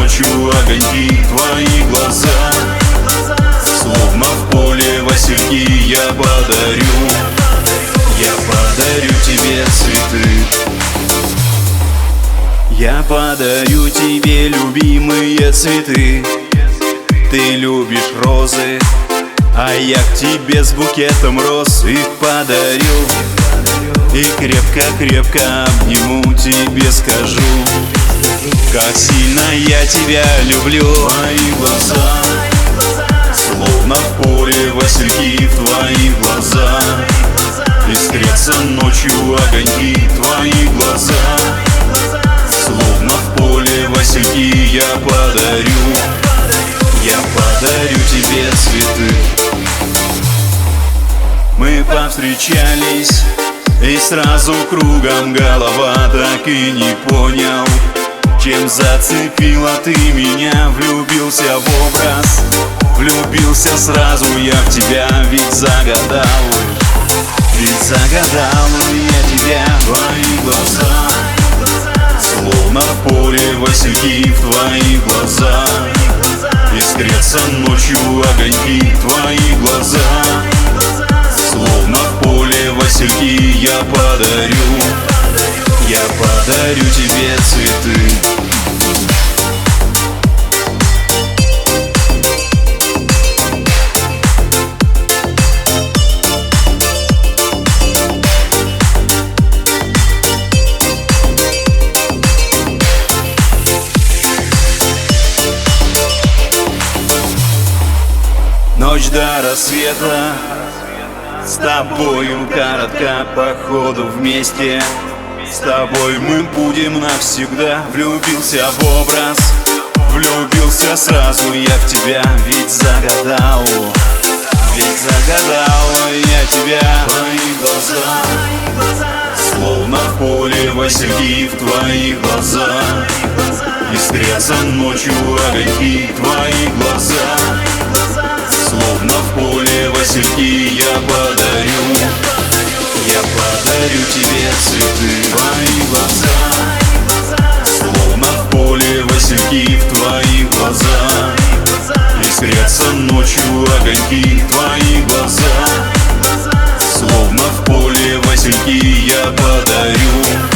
ночью огоньки твои глаза. Словно в поле васильки я подарю тебе цветы. Я подарю тебе любимые цветы. Ты любишь розы, а я к тебе с букетом роз их подарю. И крепко-крепко обниму, тебе скажу, как сильно я тебя люблю. Твои глаза, словно в поле васильки в твоих глазах. Искрятся ночью огоньки твои глаза. Словно в поле васильки я подарю тебе цветы. Мы повстречались, и сразу кругом голова, так и не понял, чем зацепила ты меня. Влюбился в образ, влюбился сразу я в тебя, ведь загадал я тебя. Твои глаза, словно в поле васильки в твоих глазах. Искрятся ночью огоньки твои глаза. Словно в поле васильки я подарю тебе цветы. Ночь до рассвета, с тобою коротка, походу вместе. С тобой мы будем навсегда. Влюбился в образ, влюбился сразу я в тебя, ведь загадал я тебя. Твои глаза, словно в поле васильки в твоих глазах. Искрятся ночью огоньки твои глаза. Словно в поле васильки я подарю тебе цветы. Твои глаза, словно в поле васильки в твоих глазах. Искрятся ночью огоньки твои глаза. Словно в поле васильки я подарю